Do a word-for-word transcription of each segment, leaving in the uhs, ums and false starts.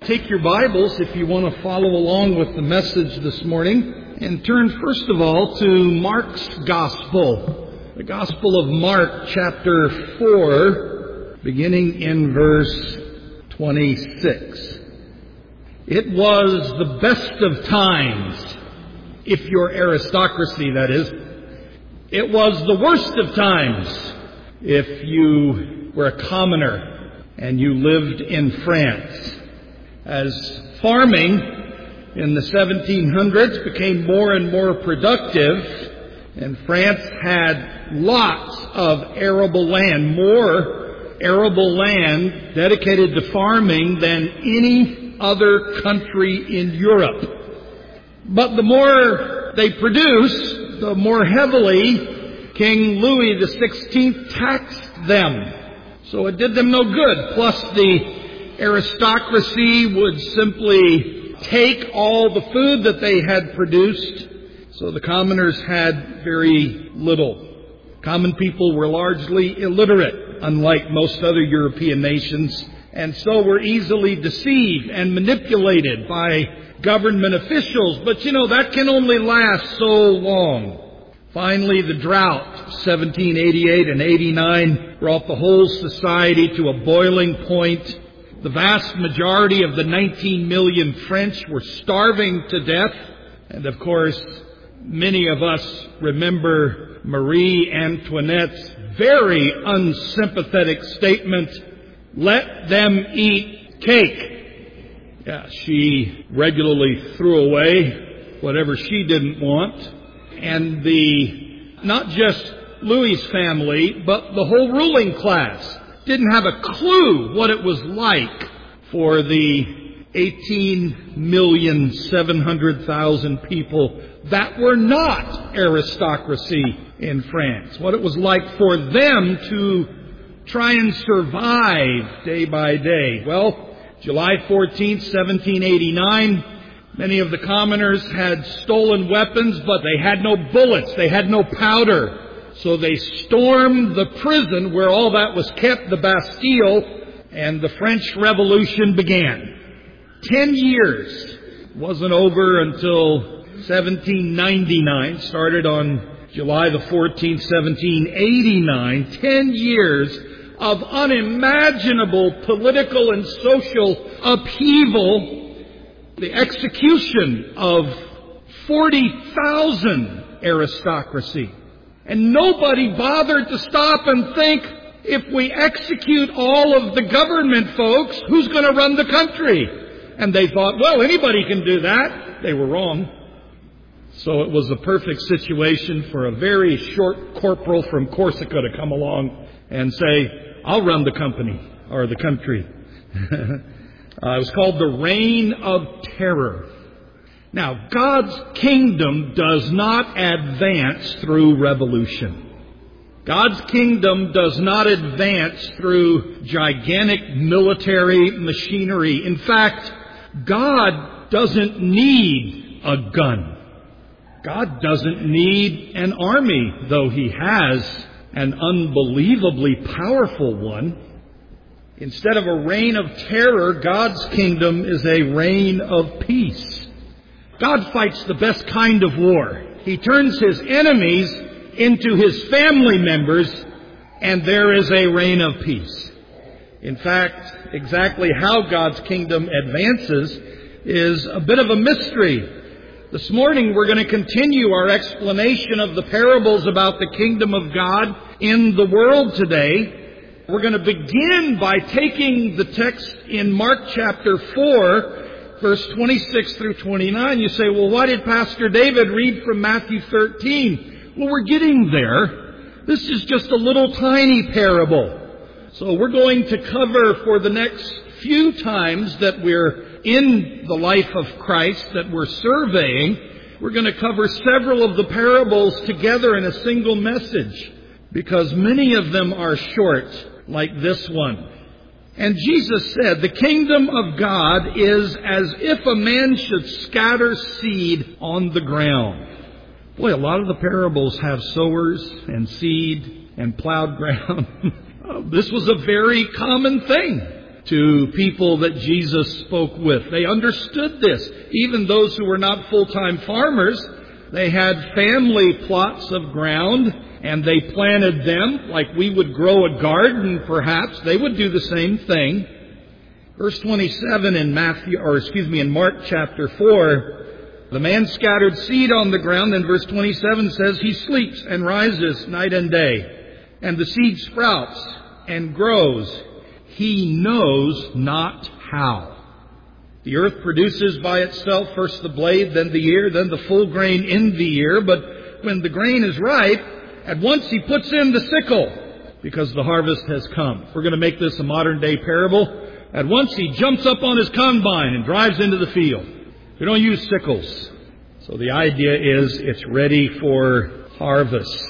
Take your Bibles if you want to follow along with the message this morning, and turn first of all to Mark's Gospel. The Gospel of Mark, chapter four, beginning in verse twenty-six. It was the best of times, if you're aristocracy, that is. It was the worst of times, if you were a commoner and you lived in France. As farming in the seventeen hundreds became more and more productive, and France had lots of arable land, more arable land dedicated to farming than any other country in Europe. But the more they produced, the more heavily King Louis the sixteenth taxed them. So it did them no good. Plus the aristocracy would simply take all the food that they had produced, so the commoners had very little. Common people were largely illiterate, unlike most other European nations, and so were easily deceived and manipulated by government officials. But you know, that can only last so long. Finally, the drought, seventeen eighty-eight and eighty-nine, brought the whole society to a boiling point. The vast majority of the nineteen million French were starving to death. And of course, many of us remember Marie Antoinette's very unsympathetic statement, "Let them eat cake." Yeah, she regularly threw away whatever she didn't want. And the, not just Louis's family, but the whole ruling class didn't have a clue what it was like for the eighteen million seven hundred thousand people that were not aristocracy in France. What it was like for them to try and survive day by day. Well, July fourteenth, seventeen eighty-nine, many of the commoners had stolen weapons, but they had no bullets, they had no powder. So they stormed the prison where all that was kept, the Bastille, and the French Revolution began. Ten years wasn't over until seventeen ninety-nine, started on July the fourteenth, seventeen eighty-nine. Ten years of unimaginable political and social upheaval, the execution of forty thousand aristocracy. And nobody bothered to stop and think, if we execute all of the government folks, who's going to run the country? And they thought, well, anybody can do that. They were wrong. So it was the perfect situation for a very short corporal from Corsica to come along and say, I'll run the company, or the country. uh, it was called the Reign of Terror. Now, God's kingdom does not advance through revolution. God's kingdom does not advance through gigantic military machinery. In fact, God doesn't need a gun. God doesn't need an army, though He has an unbelievably powerful one. Instead of a reign of terror, God's kingdom is a reign of peace. God fights the best kind of war. He turns His enemies into His family members, and there is a reign of peace. In fact, exactly how God's kingdom advances is a bit of a mystery. This morning we're going to continue our explanation of the parables about the kingdom of God in the world today. We're going to begin by taking the text in Mark chapter four, verse twenty-six through twenty-nine. You say, well, why did Pastor David read from Matthew thirteen? Well, we're getting there. This is just a little tiny parable. So we're going to cover for the next few times that we're in the life of Christ, that we're surveying, we're going to cover several of the parables together in a single message, because many of them are short, like this one. And Jesus said, the kingdom of God is as if a man should scatter seed on the ground. Boy, a lot of the parables have sowers and seed and plowed ground. This was a very common thing. to people that Jesus spoke with. They understood this. Even those who were not full-time farmers, they had family plots of ground, and they planted them like we would grow a garden, perhaps. They would do the same thing. Verse twenty-seven in Matthew, or excuse me, in Mark chapter four, the man scattered seed on the ground, and verse twenty-seven says, he sleeps and rises night and day, and the seed sprouts and grows. He knows not how. The earth produces by itself first the blade, then the ear, then the full grain in the ear. But when the grain is ripe, at once he puts in the sickle, because the harvest has come. If we're going to make this a modern day parable, at once he jumps up on his combine and drives into the field. We don't use sickles. So the idea is it's ready for harvest.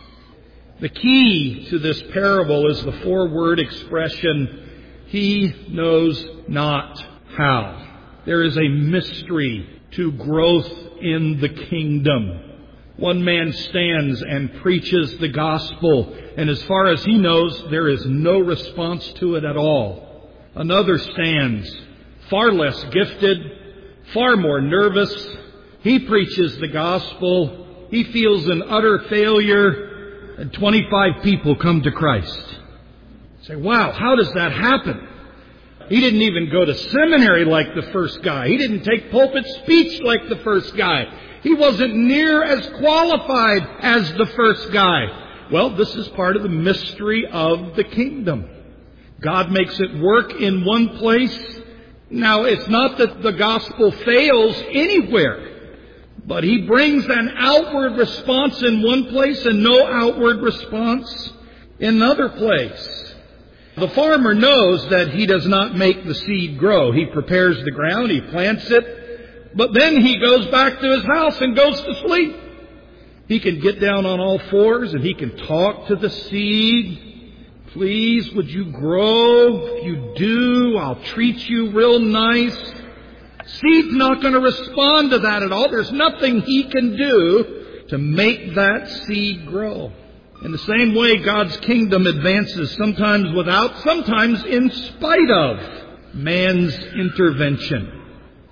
The key to this parable is the four-word expression, he knows not how. There is a mystery to growth in the kingdom. One man stands and preaches the gospel, and as far as he knows, there is no response to it at all. Another stands, far less gifted, far more nervous. He preaches the gospel. He feels an utter failure. And twenty-five people come to Christ. You say, wow, how does that happen? He didn't even go to seminary like the first guy. He didn't take pulpit speech like the first guy. He wasn't near as qualified as the first guy. Well, this is part of the mystery of the kingdom. God makes it work in one place. Now, it's not that the gospel fails anywhere. But he brings an outward response in one place and no outward response in another place. The farmer knows that he does not make the seed grow. He prepares the ground, he plants it, but then he goes back to his house and goes to sleep. He can get down on all fours and he can talk to the seed. Please, would you grow? If you do, I'll treat you real nice. Seed's not going to respond to that at all. There's nothing he can do to make that seed grow. In the same way, God's kingdom advances sometimes without, sometimes in spite of man's intervention.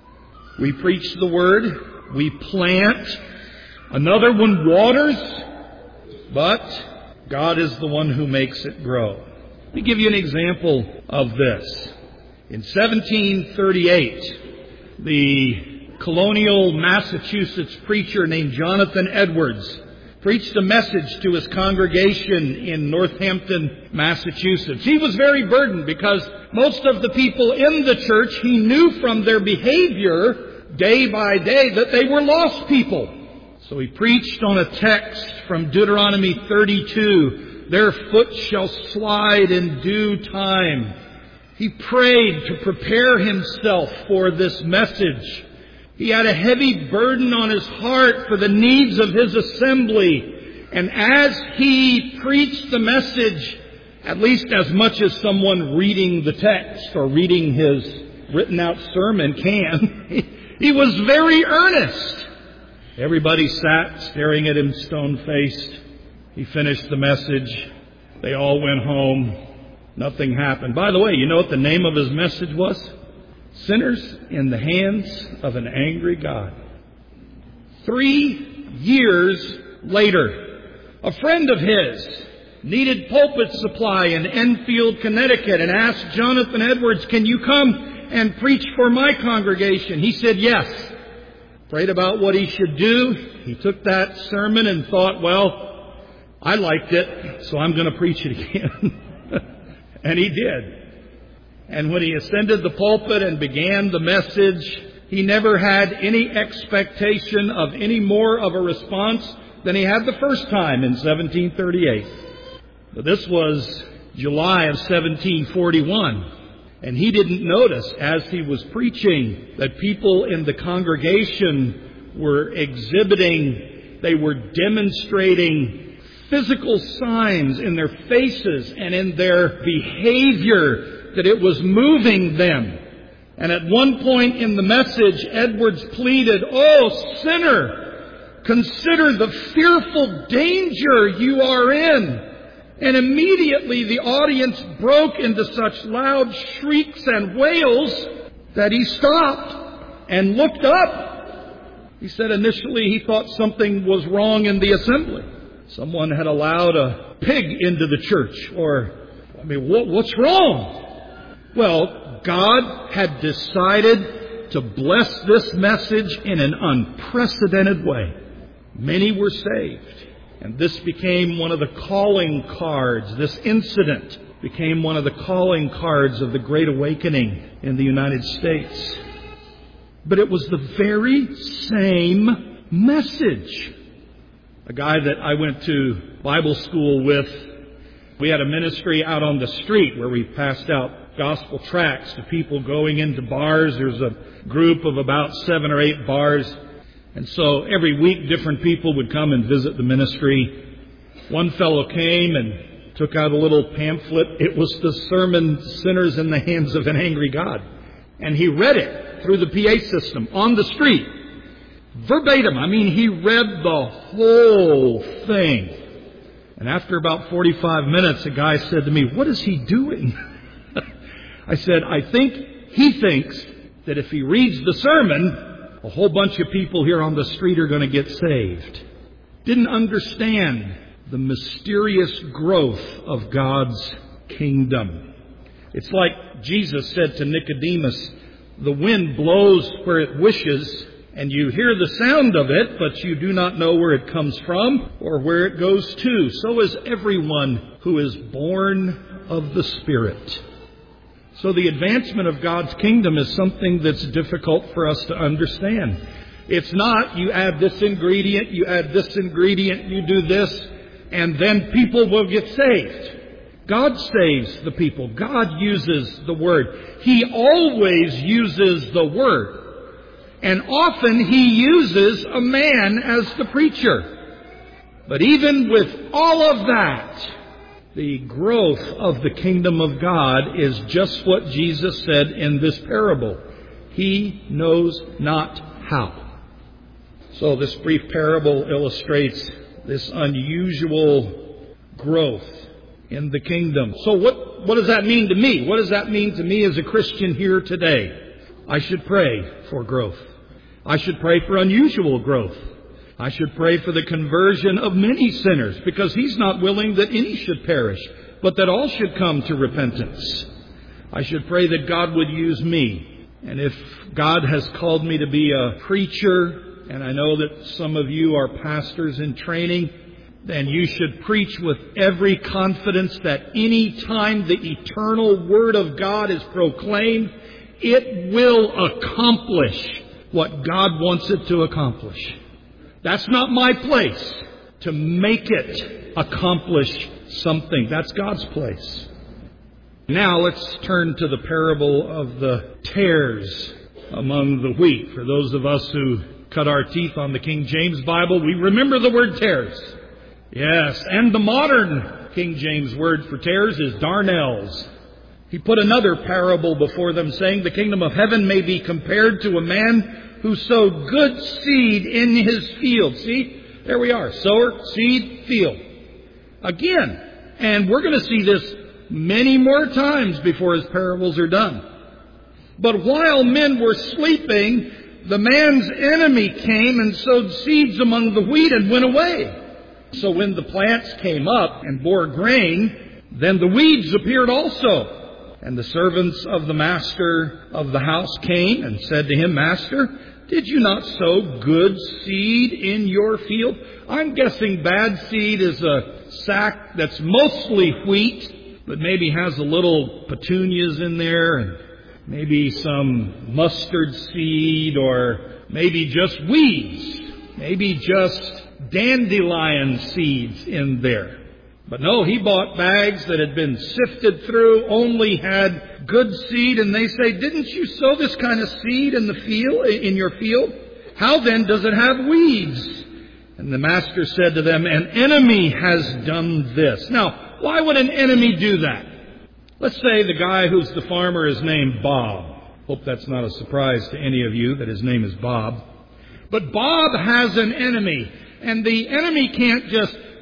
We preach the word, we plant, another one waters, but God is the one who makes it grow. Let me give you an example of this. In seventeen thirty-eight, the colonial Massachusetts preacher named Jonathan Edwards preached a message to his congregation in Northampton, Massachusetts. He was very burdened because most of the people in the church, he knew from their behavior day by day that they were lost people. So he preached on a text from Deuteronomy thirty-two, their foot shall slide in due time. He prayed to prepare himself for this message. He had a heavy burden on his heart for the needs of his assembly. And as he preached the message, at least as much as someone reading the text or reading his written out sermon can, he was very earnest. Everybody sat staring at him stone-faced. He finished the message. They all went home. Nothing happened. By the way, you know what the name of his message was? Sinners in the Hands of an Angry God. Three years later, a friend of his needed pulpit supply in Enfield, Connecticut, and asked Jonathan Edwards, can you come and preach for my congregation? He said yes. Prayed about what he should do. He took that sermon and thought, well, I liked it, so I'm going to preach it again. And he did. And when he ascended the pulpit and began the message, he never had any expectation of any more of a response than he had the first time in seventeen thirty-eight. But this was July of seventeen forty-one. And he didn't notice as he was preaching that people in the congregation were exhibiting, they were demonstrating physical signs in their faces and in their behavior that it was moving them. And at one point in the message, Edwards pleaded, "Oh, sinner, consider the fearful danger you are in. And immediately the audience broke into such loud shrieks and wails that he stopped and looked up. He said initially he thought something was wrong in the assembly. Someone had allowed a pig into the church, or, I mean, what, what's wrong? Well, God had decided to bless this message in an unprecedented way. Many were saved. And this became one of the calling cards. This incident became one of the calling cards of the Great Awakening in the United States. But it was the very same message. A guy that I went to Bible school with, we had a ministry out on the street where we passed out gospel tracts to people going into bars. There's a group of about seven or eight bars. And so every week different people would come and visit the ministry. One fellow came and took out a little pamphlet. It was the sermon, Sinners in the Hands of an Angry God. And he read it through the P A system on the street. Verbatim. I mean, he read the whole thing. And after about forty-five minutes, a guy said to me, "What is he doing?" I said, "I think he thinks that if he reads the sermon, a whole bunch of people here on the street are going to get saved." Didn't understand the mysterious growth of God's kingdom. It's like Jesus said to Nicodemus, "The wind blows where it wishes, and you hear the sound of it, but you do not know where it comes from or where it goes to. So is everyone who is born of the Spirit." So the advancement of God's kingdom is something that's difficult for us to understand. It's not you add this ingredient, you add this ingredient, you do this, and then people will get saved. God saves the people. God uses the Word. He always uses the Word. And often He uses a man as the preacher. But even with all of that, the growth of the kingdom of God is just what Jesus said in this parable. He knows not how. So this brief parable illustrates this unusual growth in the kingdom. So what, what does that mean to me? What does that mean to me as a Christian here today? I should pray for growth. I should pray for unusual growth. I should pray for the conversion of many sinners, because He's not willing that any should perish, but that all should come to repentance. I should pray that God would use me. And if God has called me to be a preacher, and I know that some of you are pastors in training, then you should preach with every confidence that any time the eternal Word of God is proclaimed, it will accomplish what God wants it to accomplish. That's not my place to make it accomplish something. That's God's place. Now let's turn to the parable of the tares among the wheat. For those of us who cut our teeth on the King James Bible, we remember the word tares. Yes, and the modern King James word for tares is darnels. He put another parable before them, saying, "The kingdom of heaven may be compared to a man who sowed good seed in his field." See, there we are. Sower, seed, field. Again. And we're going to see this many more times before his parables are done. "But while men were sleeping, the man's enemy came and sowed seeds among the wheat and went away. So when the plants came up and bore grain, then the weeds appeared also. And the servants of the master of the house came and said to him, 'Master, did you not sow good seed in your field?'" I'm guessing bad seed is a sack that's mostly wheat, but maybe has a little petunias in there, and maybe some mustard seed, or maybe just weeds, maybe just dandelion seeds in there. But no, he bought bags that had been sifted through, only had good seed, and they say, "Didn't you sow this kind of seed in the field, in your field? How then does it have weeds?" And the master said to them, "An enemy has done this." Now, why would an enemy do that? Let's say the guy who's the farmer is named Bob. Hope that's not a surprise to any of you that his name is Bob. But Bob has an enemy, and the enemy can't just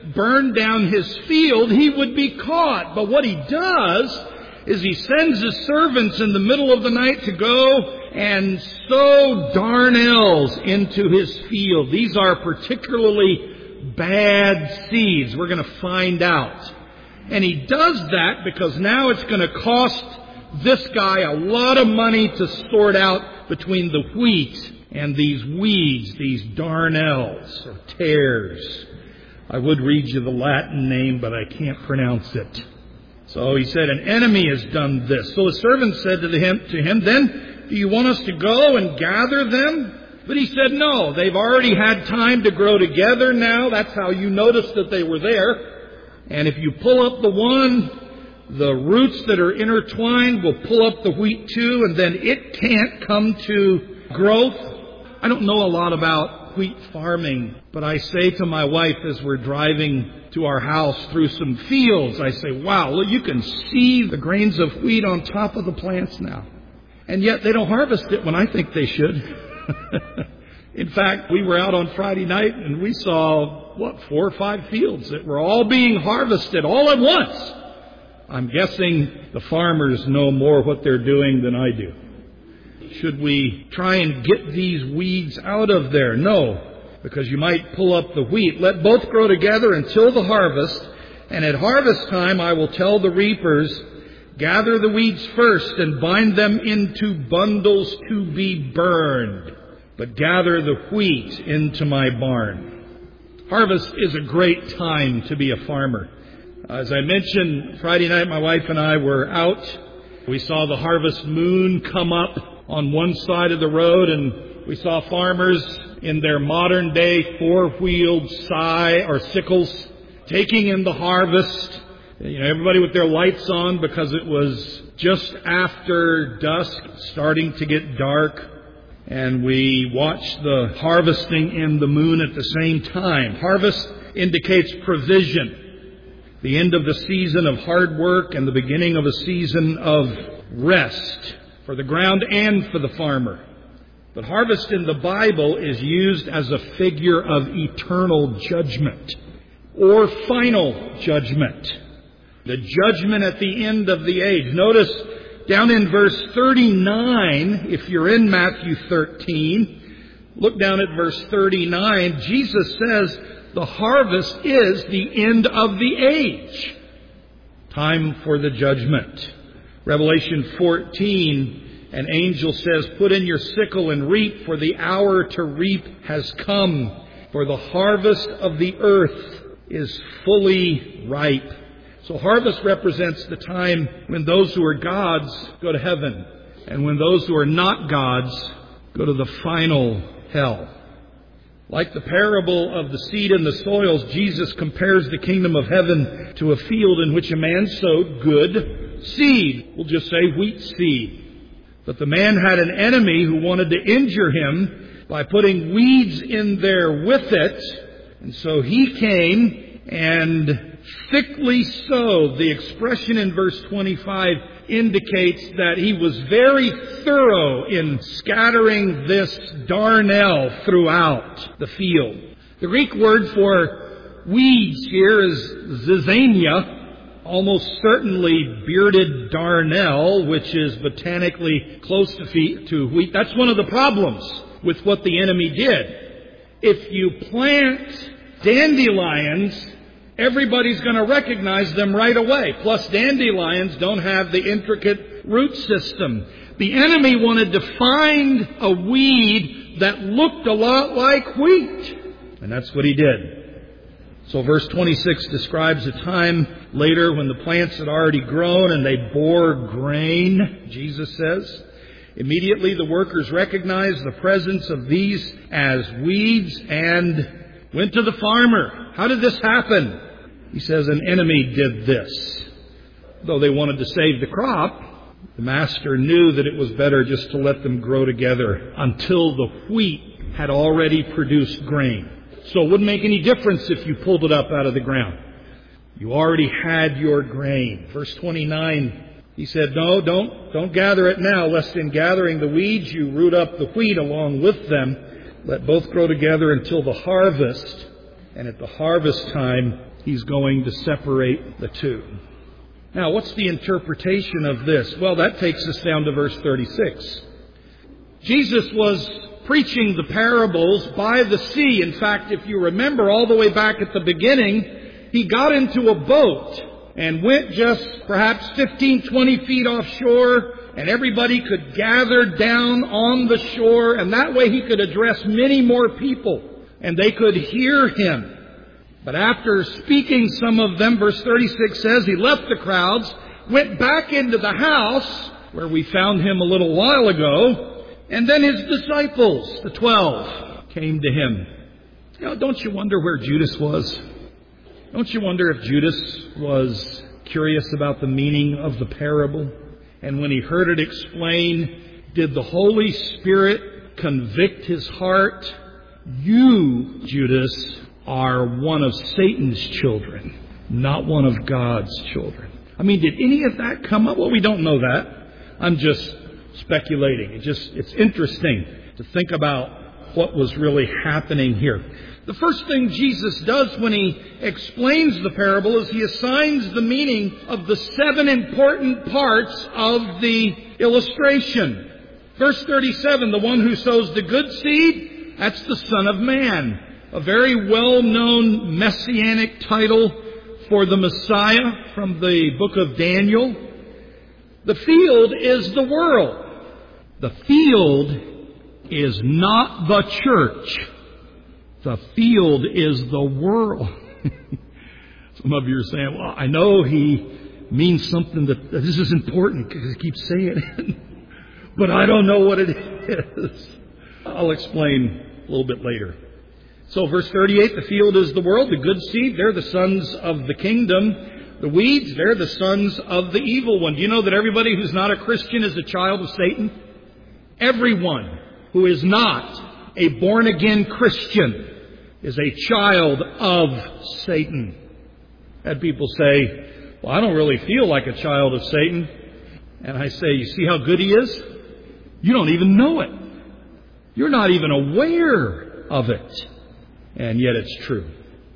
burn down his field, he would be caught. But what he does is he sends his servants in the middle of the night to go and sow darnels into his field. These are particularly bad seeds. We're going to find out. And he does that because now it's going to cost this guy a lot of money to sort out between the wheat and these weeds, these darnels or tares. I would read you the Latin name, but I can't pronounce it. So he said, an enemy has done this. So the servant said to him, to him, then, do you want us to go and gather them? But he said, no, they've already had time to grow together now. That's how you noticed that they were there. And if you pull up the one, the roots that are intertwined will pull up the wheat too, and then it can't come to growth. I don't know a lot about wheat farming, but I say to my wife as we're driving to our house through some fields, I say, wow, look, you can see the grains of wheat on top of the plants now. And yet they don't harvest it when I think they should. In fact, we were out on Friday night and we saw, what, four or five fields that were all being harvested all at once. I'm guessing the farmers know more what they're doing than I do. Should we try and get these weeds out of there? No, because you might pull up the wheat. Let both grow together until the harvest. And at harvest time, I will tell the reapers, gather the weeds first and bind them into bundles to be burned, but gather the wheat into my barn. Harvest is a great time to be a farmer. As I mentioned, Friday night my wife and I were out. We saw the harvest moon come up on one side of the road, and we saw farmers in their modern day four-wheeled scythe or sickles taking in the harvest. You know, everybody with their lights on because it was just after dusk, starting to get dark. And we watched the harvesting in the moon at the same time. Harvest indicates provision. The end of the season of hard work and the beginning of a season of rest for the ground and for the farmer. But harvest in the Bible is used as a figure of eternal judgment or final judgment. The judgment at the end of the age. Notice down in verse thirty-nine, if you're in Matthew thirteen, look down at verse thirty-nine. Jesus says the harvest is the end of the age. Time for the judgment. Revelation fourteen, an angel says, put in your sickle and reap, for the hour to reap has come. For the harvest of the earth is fully ripe. So harvest represents the time when those who are gods go to heaven, and when those who are not gods go to the final hell. Like the parable of the seed and the soils, Jesus compares the kingdom of heaven to a field in which a man sowed good seed. We'll just say wheat seed. But the man had an enemy who wanted to injure him by putting weeds in there with it. And so he came and thickly sowed. The expression in verse twenty-five indicates that he was very thorough in scattering this darnel throughout the field. The Greek word for weeds here is zizania, almost certainly bearded darnel, which is botanically close to wheat. That's one of the problems with what the enemy did. If you plant dandelions, everybody's going to recognize them right away. Plus, dandelions don't have the intricate root system. The enemy wanted to find a weed that looked a lot like wheat. And that's what he did. So verse twenty-six describes a time later when the plants had already grown and they bore grain, Jesus says. Immediately the workers recognized the presence of these as weeds and went to the farmer. How did this happen? He says an enemy did this. Though they wanted to save the crop, the master knew that it was better just to let them grow together until the wheat had already produced grain. So it wouldn't make any difference if you pulled it up out of the ground. You already had your grain. Verse twenty-nine, he said, no, don't, don't gather it now, lest in gathering the weeds you root up the wheat along with them. Let both grow together until the harvest. And at the harvest time, He's going to separate the two. Now, what's the interpretation of this? Well, that takes us down to verse thirty-six. Jesus was preaching the parables by the sea. In fact, if you remember all the way back at the beginning, he got into a boat and went just perhaps fifteen, twenty feet offshore, and everybody could gather down on the shore, and that way he could address many more people, and they could hear him. But after speaking some of them, verse thirty-six says, he left the crowds, went back into the house, where we found him a little while ago, and then his disciples, the twelve, came to him. You know, don't you wonder where Judas was? Don't you wonder if Judas was curious about the meaning of the parable? And when he heard it explained, did the Holy Spirit convict his heart? You, Judas, are one of Satan's children, not one of God's children. I mean, did any of that come up? Well, we don't know that. I'm just speculating. It just, it's interesting to think about what was really happening here. The first thing Jesus does when he explains the parable is he assigns the meaning of the seven important parts of the illustration. Verse thirty-seven, the one who sows the good seed, that's the Son of Man. A very well-known messianic title for the Messiah from the book of Daniel. The field is the world. The field is not the church. The field is the world. Some of you are saying, well, I know he means something that, that this is important because he keeps saying it. But I don't know what it is. I'll explain a little bit later. So verse thirty-eight, the field is the world. The good seed, they're the sons of the kingdom. The weeds, they're the sons of the evil one. Do you know that everybody who's not a Christian is a child of Satan? Everyone who is not a born-again Christian is a child of Satan. I had people say, well, I don't really feel like a child of Satan. And I say, you see how good he is? You don't even know it. You're not even aware of it. And yet it's true.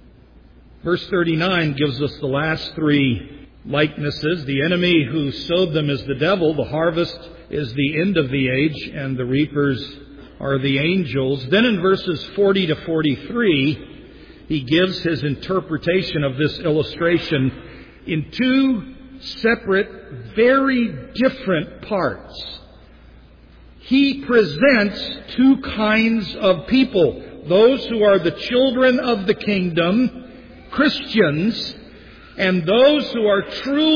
Verse thirty-nine gives us the last three likenesses. The enemy who sowed them is the devil. The harvest is the end of the age, and the reapers are the angels. Then in verses forty to forty-three, he gives his interpretation of this illustration in two separate, very different parts. He presents two kinds of people. Those who are the children of the kingdom, Christians, and those who are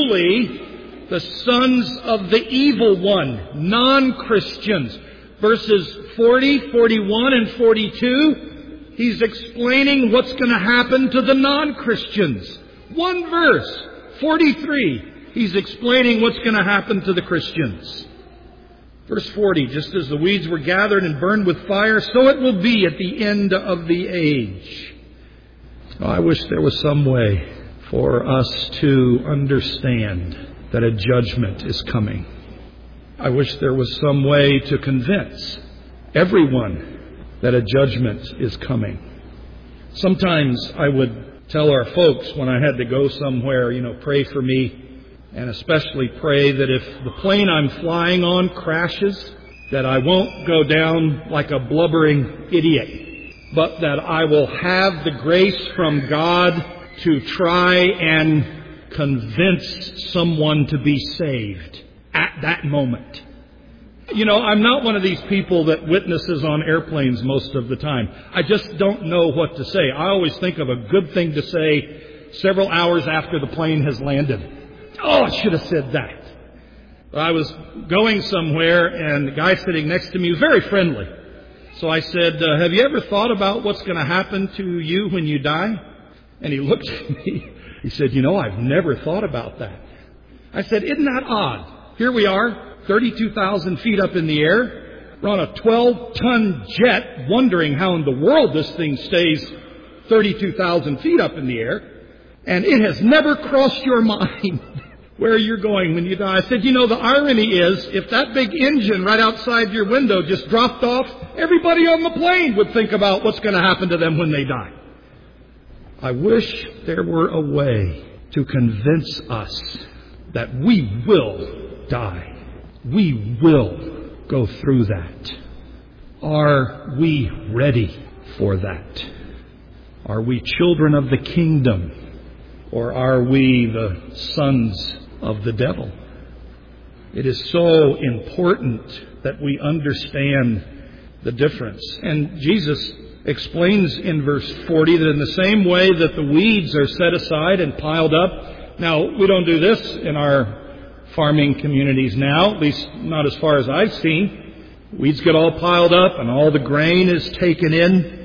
truly the sons of the evil one, non-Christians. Verses forty, forty-one, and forty-two, he's explaining what's going to happen to the non-Christians. One verse, forty-three, he's explaining what's going to happen to the Christians. Verse forty, just as the weeds were gathered and burned with fire, so it will be at the end of the age. Oh, I wish there was some way for us to understand that a judgment is coming. I wish there was some way to convince everyone that a judgment is coming. Sometimes I would tell our folks when I had to go somewhere, you know, pray for me. And especially pray that if the plane I'm flying on crashes, that I won't go down like a blubbering idiot, but that I will have the grace from God to try and convince someone to be saved at that moment. You know, I'm not one of these people that witnesses on airplanes most of the time. I just don't know what to say. I always think of a good thing to say several hours after the plane has landed. Oh, I should have said that. I was going somewhere, and the guy sitting next to me was very friendly. So I said, uh, have you ever thought about what's going to happen to you when you die? And he looked at me. He said, you know, I've never thought about that. I said, isn't that odd? Here we are, thirty-two thousand feet up in the air. We're on a twelve-ton jet, wondering how in the world this thing stays thirty-two thousand feet up in the air. And it has never crossed your mind where you're going when you die. I said, you know, the irony is, if that big engine right outside your window just dropped off, everybody on the plane would think about what's going to happen to them when they die. I wish there were a way to convince us that we will die. We will go through that. Are we ready for that? Are we children of the kingdom, or are we the sons of the devil? It is so important that we understand the difference. And Jesus explains in verse forty that in the same way that the weeds are set aside and piled up. Now, we don't do this in our farming communities now, at least not as far as I've seen. Weeds get all piled up and all the grain is taken in.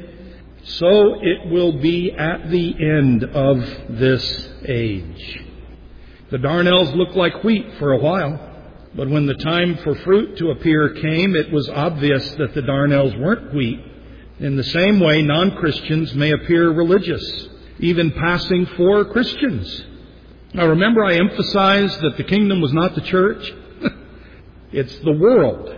So it will be at the end of this age. The darnels looked like wheat for a while, but when the time for fruit to appear came, it was obvious that the darnels weren't wheat. In the same way, non-Christians may appear religious, even passing for Christians. Now remember, I emphasized that the kingdom was not the church. It's the world.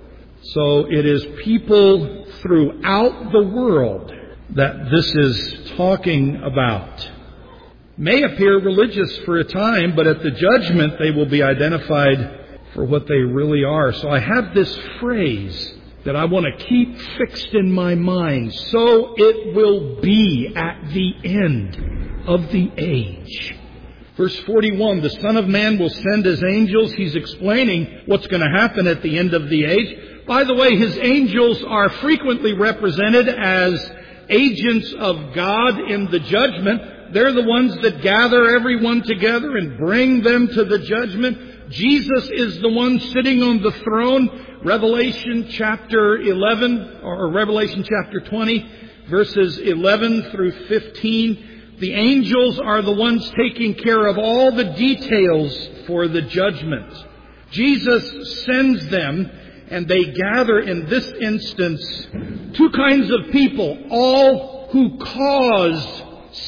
So it is people throughout the world that this is talking about. May appear religious for a time, but at the judgment they will be identified for what they really are. So I have this phrase that I want to keep fixed in my mind. So it will be at the end of the age. Verse forty-one, the Son of Man will send His angels. He's explaining what's going to happen at the end of the age. By the way, His angels are frequently represented as agents of God in the judgment. They're the ones that gather everyone together and bring them to the judgment. Jesus is the one sitting on the throne. Revelation chapter eleven, or Revelation chapter twenty, verses eleven through fifteen. The angels are the ones taking care of all the details for the judgment. Jesus sends them, and they gather in this instance two kinds of people: all who cause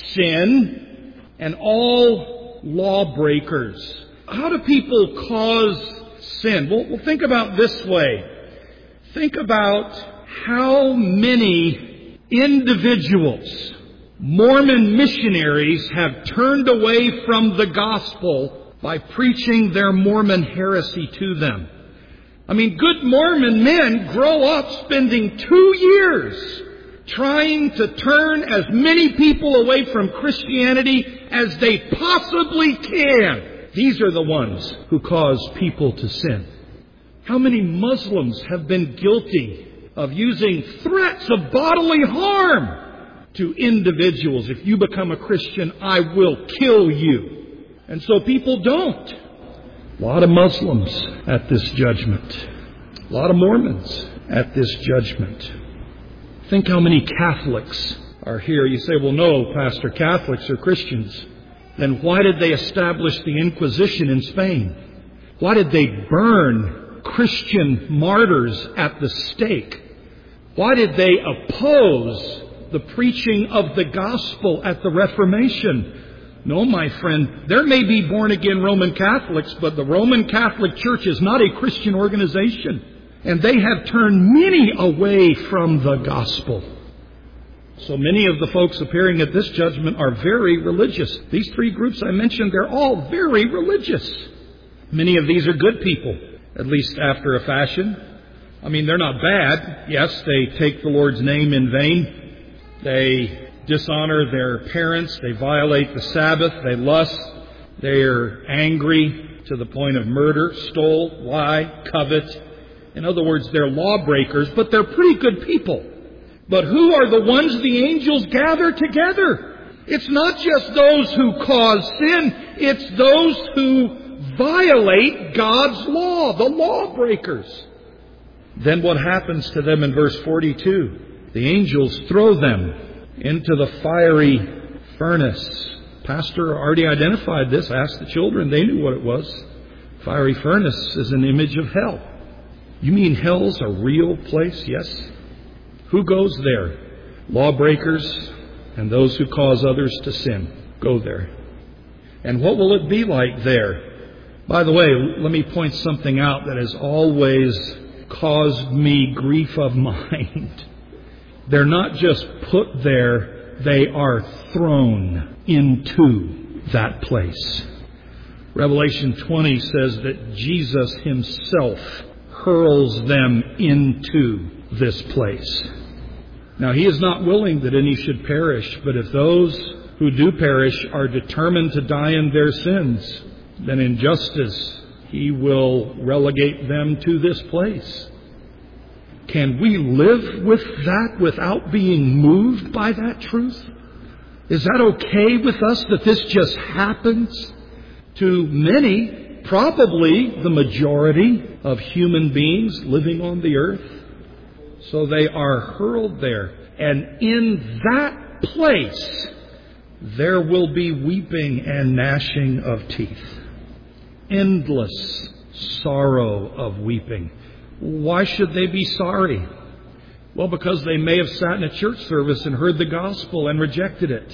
sin and all lawbreakers. How do people cause sin? Well, well, think about this way. Think about how many individuals Mormon missionaries have turned away from the gospel by preaching their Mormon heresy to them. I mean, good Mormon men grow up spending two years trying to turn as many people away from Christianity as they possibly can. These are the ones who cause people to sin. How many Muslims have been guilty of using threats of bodily harm to individuals? If you become a Christian, I will kill you. And so people don't. A lot of Muslims at this judgment. A lot of Mormons at this judgment. Think how many Catholics are here. You say, well, no, Pastor, Catholics are Christians. Then why did they establish the Inquisition in Spain? Why did they burn Christian martyrs at the stake? Why did they oppose the preaching of the gospel at the Reformation? No, my friend, there may be born-again Roman Catholics, but the Roman Catholic Church is not a Christian organization. And they have turned many away from the gospel. So many of the folks appearing at this judgment are very religious. These three groups I mentioned, they're all very religious. Many of these are good people, at least after a fashion. I mean, they're not bad. Yes, they take the Lord's name in vain. They dishonor their parents. They violate the Sabbath. They lust. They are angry to the point of murder, stole, lie, covet. In other words, they're lawbreakers, but they're pretty good people. But who are the ones the angels gather together? It's not just those who cause sin. It's those who violate God's law, the lawbreakers. Then what happens to them in verse forty-two? The angels throw them into the fiery furnace. Pastor already identified this. Ask the children. They knew what it was. Fiery furnace is an image of hell. You mean hell's a real place? Yes. Who goes there? Lawbreakers and those who cause others to sin go there. And what will it be like there? By the way, let me point something out that has always caused me grief of mind. They're not just put there there, they are thrown into that place. Revelation twenty says that Jesus himself hurls them into this place. Now, he is not willing that any should perish, but if those who do perish are determined to die in their sins, then in justice he will relegate them to this place. Can we live with that without being moved by that truth? Is that okay with us that this just happens to many, probably the majority of human beings living on the earth? So they are hurled there. And in that place, there will be weeping and gnashing of teeth. Endless sorrow of weeping. Why should they be sorry? Well, because they may have sat in a church service and heard the gospel and rejected it.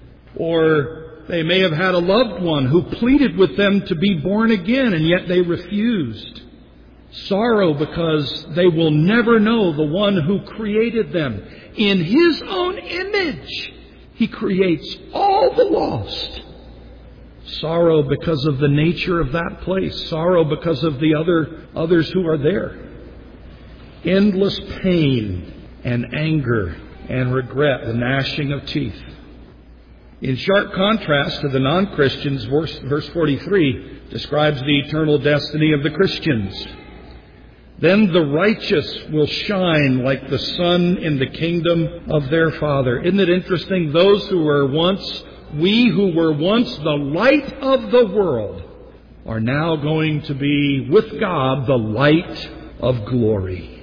Or they may have had a loved one who pleaded with them to be born again, and yet they refused. Sorrow because they will never know the one who created them. In His own image, He creates all the lost. Sorrow because of the nature of that place. Sorrow because of the other others who are there. Endless pain and anger and regret, the gnashing of teeth. In sharp contrast to the non-Christians, verse, verse forty-three describes the eternal destiny of the Christians. Then the righteous will shine like the sun in the kingdom of their Father. Isn't it interesting? Those who were once, we who were once the light of the world, are now going to be with God the light of glory.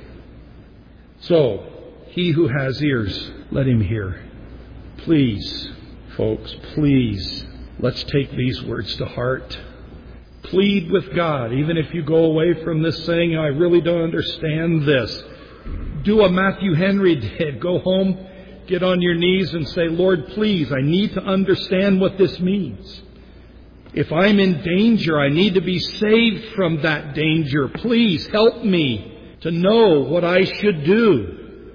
So, he who has ears, let him hear. Please, folks, please, let's take these words to heart. Plead with God, even if you go away from this saying, I really don't understand this. Do what Matthew Henry did. Go home, get on your knees and say, Lord, please, I need to understand what this means. If I'm in danger, I need to be saved from that danger. Please help me to know what I should do.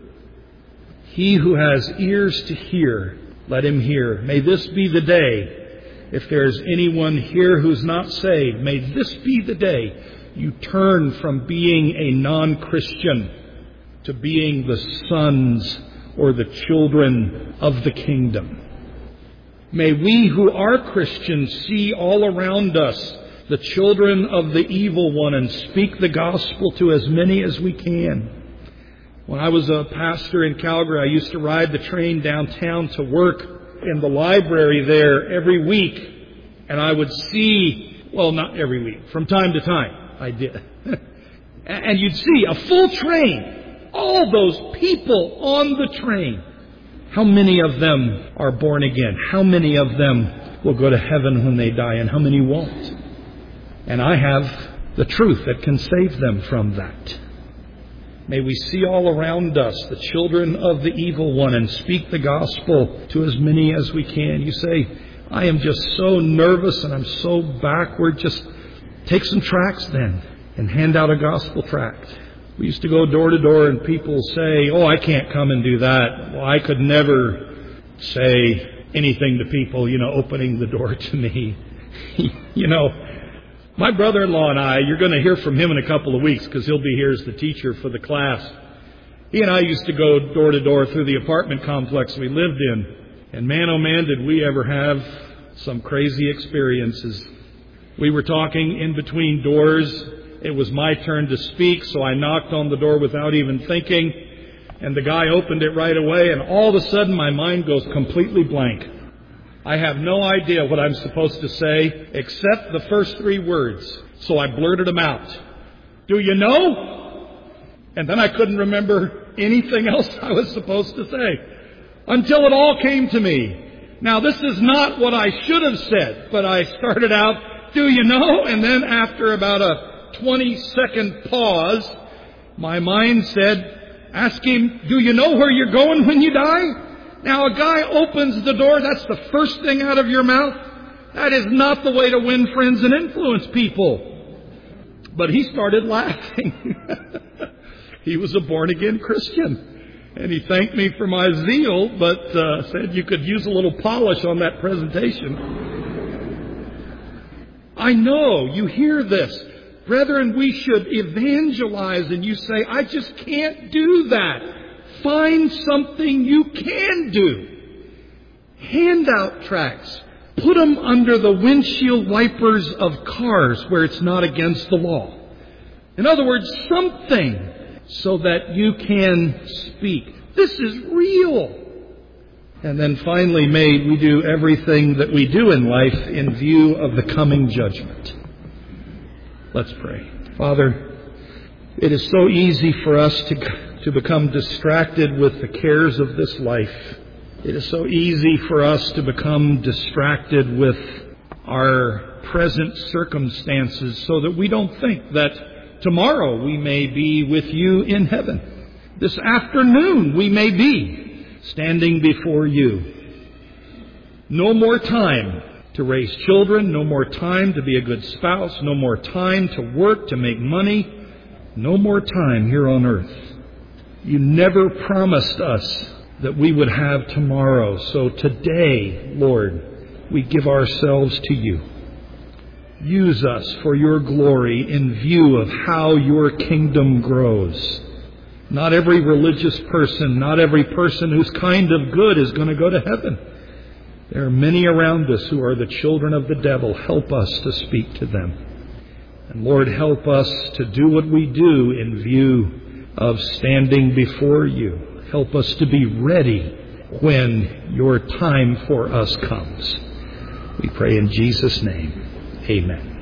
He who has ears to hear, let him hear. May this be the day. If there's anyone here who's not saved, may this be the day you turn from being a non-Christian to being the sons or the children of the kingdom. May we who are Christians see all around us the children of the evil one and speak the gospel to as many as we can. When I was a pastor in Calgary, I used to ride the train downtown to work in the library there every week. And I would see, well, not every week, from time to time I did. And you'd see a full train, all those people on the train. How many of them are born again? How many of them will go to heaven when they die? And how many won't? And I have the truth that can save them from that. May we see all around us the children of the evil one and speak the gospel to as many as we can. You say, I am just so nervous and I'm so backward. Just take some tracts then and hand out a gospel tract. We used to go door to door and people say, oh, I can't come and do that. Well, I could never say anything to people, you know, opening the door to me. You know, my brother-in-law and I, you're going to hear from him in a couple of weeks because he'll be here as the teacher for the class. He and I used to go door to door through the apartment complex we lived in. And man, oh man, did we ever have some crazy experiences. We were talking in between doors. It was my turn to speak, so I knocked on the door without even thinking. And the guy opened it right away, and all of a sudden my mind goes completely blank. I have no idea what I'm supposed to say except the first three words. So I blurted them out. Do you know? And then I couldn't remember anything else I was supposed to say until it all came to me. Now, this is not what I should have said, but I started out, do you know? And then after about a twenty-second pause, my mind said, ask him, do you know where you're going when you die? Now, a guy opens the door, that's the first thing out of your mouth. That is not the way to win friends and influence people. But he started laughing. He was a born-again Christian. And he thanked me for my zeal, but uh, said you could use a little polish on that presentation. I know you hear this. Brethren, we should evangelize, and you say, I just can't do that. Find something you can do. Hand out tracts. Put them under the windshield wipers of cars where it's not against the law. In other words, something so that you can speak. This is real. And then finally, may we do everything that we do in life in view of the coming judgment. Let's pray. Father, it is so easy for us to, to become distracted with the cares of this life. It is so easy for us to become distracted with our present circumstances so that we don't think that tomorrow we may be with you in heaven. This afternoon we may be standing before you. No more time to raise children, no more time to be a good spouse, no more time to work, to make money, no more time here on earth. You never promised us that we would have tomorrow. So today, Lord, we give ourselves to you. Use us for your glory in view of how your kingdom grows. Not every religious person, not every person who's kind of good is going to go to heaven. There are many around us who are the children of the devil. Help us to speak to them. And Lord, help us to do what we do in view of standing before you. Help us to be ready when your time for us comes. We pray in Jesus' name. Amen.